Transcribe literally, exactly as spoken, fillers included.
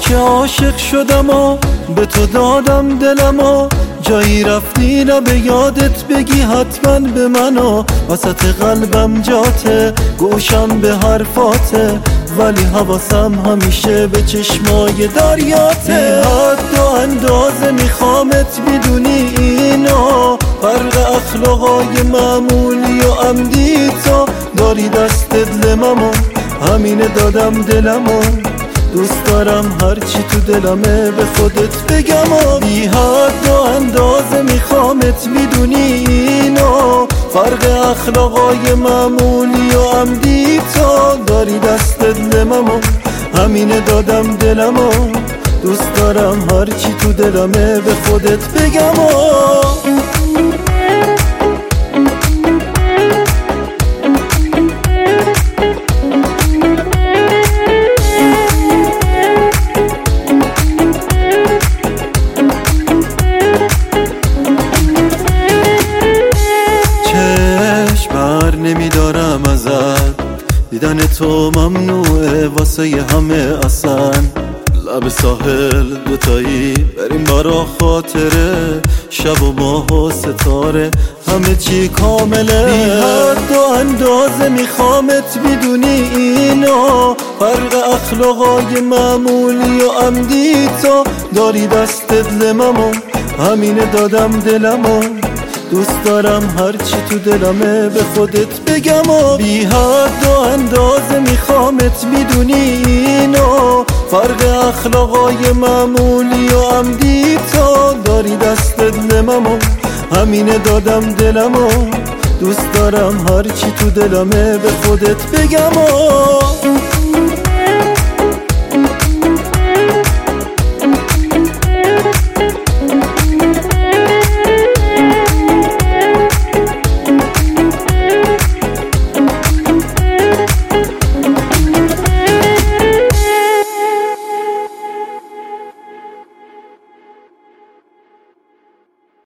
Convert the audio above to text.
که عاشق شدم و به تو دادم دلم و جایی رفتی نه به یادت بگی حتما به منو وسط قلبم جاته گوشم به حرفاته ولی حواسم همیشه به چشمای دریاته حد و اندازه میخوامت بدونی اینو فرق اخلاقای معمولی و عمدی تو داری دست دلممو همینه دادم دلمو دوست دارم هرچی تو دلمه به خودت بگم و بی حد و اندازه میخوامت میدونی اینو فرق اخلاقای معمولی و عمدی تو داری دست دلممو همینه دادم دلمو دوست دارم هرچی تو دلمه به خودت بگم و نمیدارم ازت دیدن تو ممنوعه واسه همه اصلا لب ساحل دوتایی بریم برا خاطره شب و ماه و ستاره همه چی کامله بی حد و اندازه میخوامت بدونی اینو فرق اخلاقای معمولی و عمدی تو داری دست دلممو همینه دادم دلمو دوست دارم هرچی تو دلمه به خودت بگم و بی حد و اندازه میخوامت میدونی اینو فرق اخلاقای معمولی و عمدی تو داری دست دلممو همینه دادم دلمو دوست دارم هرچی تو دلمه به خودت بگم و